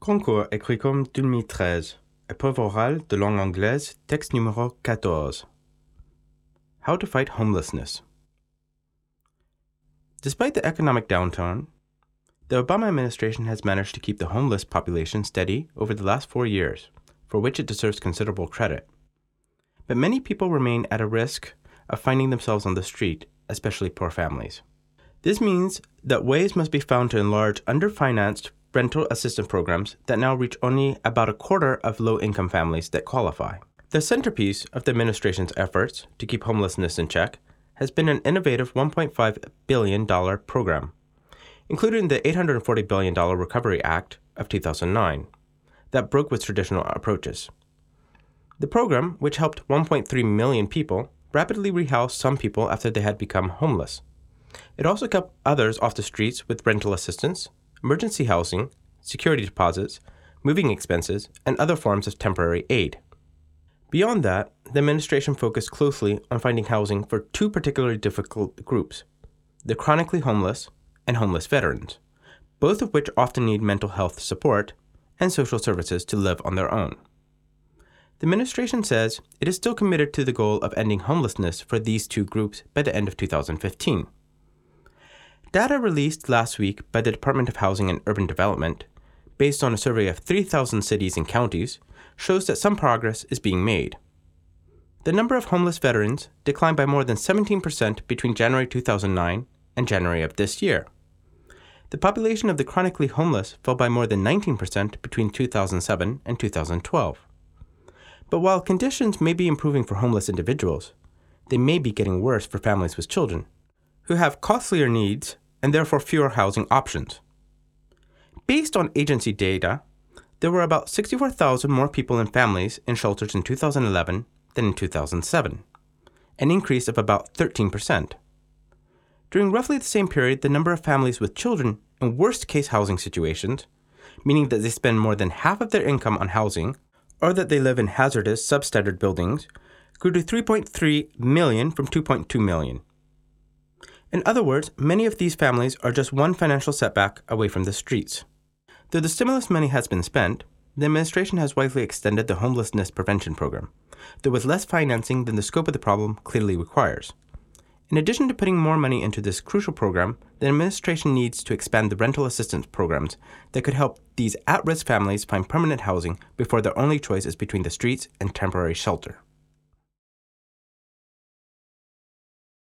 Concours Écricom 2013. Épreuve orale de langue anglaise, texte numéro 14. How to fight homelessness. Despite the economic downturn, the Obama administration has managed to keep the homeless population steady over the last 4 years, for which it deserves considerable credit. But many people remain at a risk of finding themselves on the street, especially poor families. This means that ways must be found to enlarge underfinanced rental assistance programs that now reach only about a quarter of low-income families that qualify. The centerpiece of the administration's efforts to keep homelessness in check has been an innovative $1.5 billion program, including the $840 billion Recovery Act of 2009, that broke with traditional approaches. The program, which helped 1.3 million people, rapidly rehoused some people after they had become homeless. It also kept others off the streets with rental assistance, emergency housing, security deposits, moving expenses, and other forms of temporary aid. Beyond that, the administration focused closely on finding housing for two particularly difficult groups, the chronically homeless and homeless veterans, both of which often need mental health support and social services to live on their own. The administration says it is still committed to the goal of ending homelessness for these two groups by the end of 2015. Data released last week by the Department of Housing and Urban Development, based on a survey of 3,000 cities and counties, shows that some progress is being made. The number of homeless veterans declined by more than 17% between January 2009 and January of this year. The population of the chronically homeless fell by more than 19% between 2007 and 2012. But while conditions may be improving for homeless individuals, they may be getting worse for families with children, who have costlier needs and therefore fewer housing options. Based on agency data, there were about 64,000 more people and families in shelters in 2011 than in 2007, an increase of about 13%. During roughly the same period, the number of families with children in worst-case housing situations, meaning that they spend more than half of their income on housing, or that they live in hazardous, substandard buildings, grew to 3.3 million from 2.2 million. In other words, many of these families are just one financial setback away from the streets. Though the stimulus money has been spent, the administration has wisely extended the homelessness prevention program, though with less financing than the scope of the problem clearly requires. In addition to putting more money into this crucial program, the administration needs to expand the rental assistance programs that could help these at-risk families find permanent housing before their only choice is between the streets and temporary shelter.